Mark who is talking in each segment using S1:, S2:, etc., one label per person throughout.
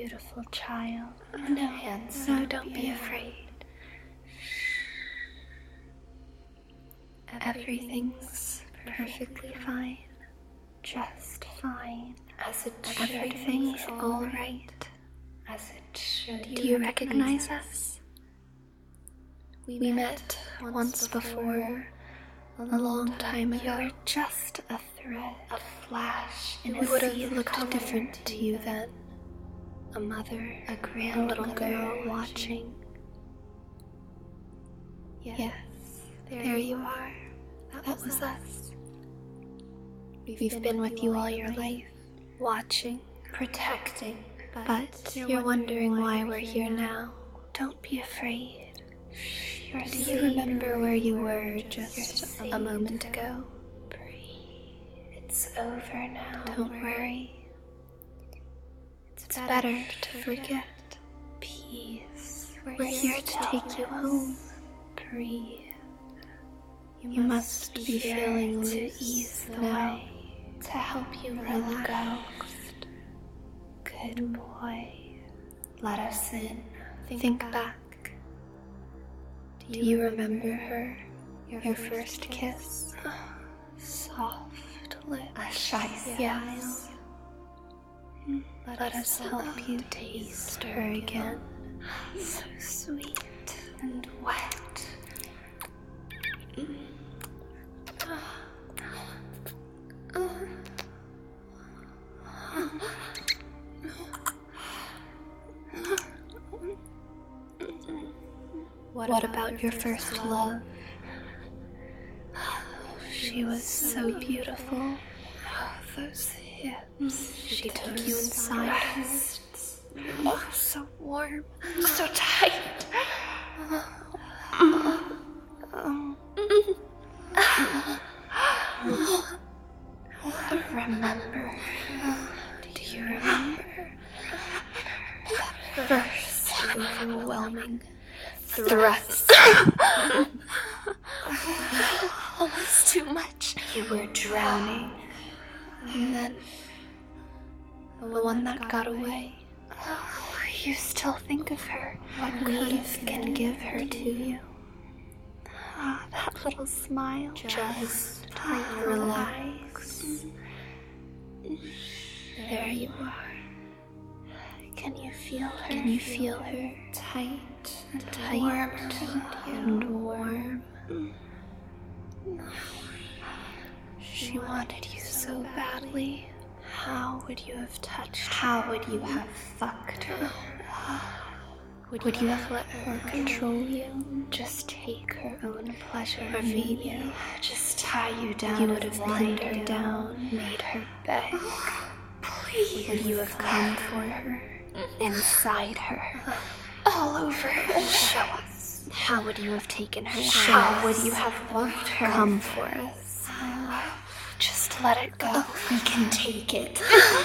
S1: beautiful child.
S2: No,
S1: No, don't be afraid. Everything's perfectly fine. Just fine.
S2: As it
S1: Everything's all right.
S2: As it should.
S1: Do you recognize us? We met once before, a long time ago. You were just a thread, a flash in a sea.
S2: Would have looked
S1: color.
S2: different to you then. A mother,
S1: A grand
S2: little
S1: girl
S2: girl
S1: watching.
S2: Yes,
S1: There you are.
S2: that was us.
S1: We've been with you all your life, watching,
S2: Protecting,
S1: but you're wondering why we're here now. Don't be afraid. Do you remember where you were just a moment ago?
S2: breathe. It's over now.
S1: Don't worry. It's better to forget.
S2: Peace.
S1: We're here to take you home.
S2: Breathe.
S1: You must be feeling to ease the way,
S2: to help you
S1: relax.
S2: go. Good boy. Let us in.
S1: Think back. Do you remember her? Your first kiss?
S2: Soft lips.
S1: A shy smile.
S2: Yes.
S1: Let us help you taste her again.
S2: So sweet and wet.
S1: What about your first love? She was so beautiful.
S2: Those hips.
S1: She took you inside her.
S2: Oh, so warm. So tight. Remember. Do you remember? That first overwhelming thrust. Almost too much. You were drowning.
S1: And then the one that got away.
S2: You still think of her.
S1: What we can give her to you.
S2: That little smile.
S1: Just
S2: relax.
S1: There you are.
S2: Can you feel her?
S1: Can you feel her?
S2: Tight and
S1: Tight
S2: warm
S1: and warm.
S2: She wanted you so badly. How would you have touched her? How would you have fucked her?
S1: Would you have let her control you?
S2: Just take her own pleasure?
S1: Or maybe
S2: just tie you down.
S1: you would have
S2: pinned
S1: pinned her down,
S2: made her beg.
S1: Please.
S2: Would you have come for her? Inside her? All over her? Show us. How would you have taken her? How would you have loved her?
S1: Come for us.
S2: Just let it go. We can take it.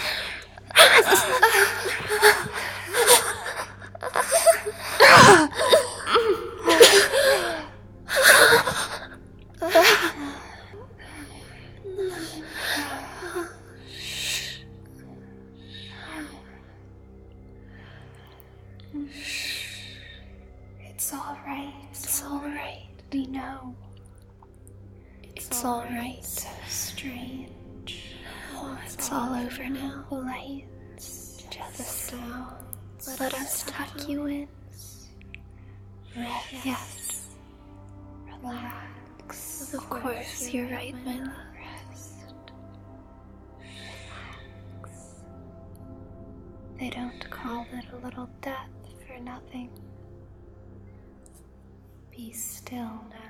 S2: It's all right. It's all right. We know. It's all right. So strange.
S1: It's all over now.
S2: The lights, just the sounds. Let us tuck you in. Rest.
S1: Yes.
S2: Relax.
S1: Of course, you're right, my love.
S2: Rest.
S1: They don't call it a little death for nothing. Be still now.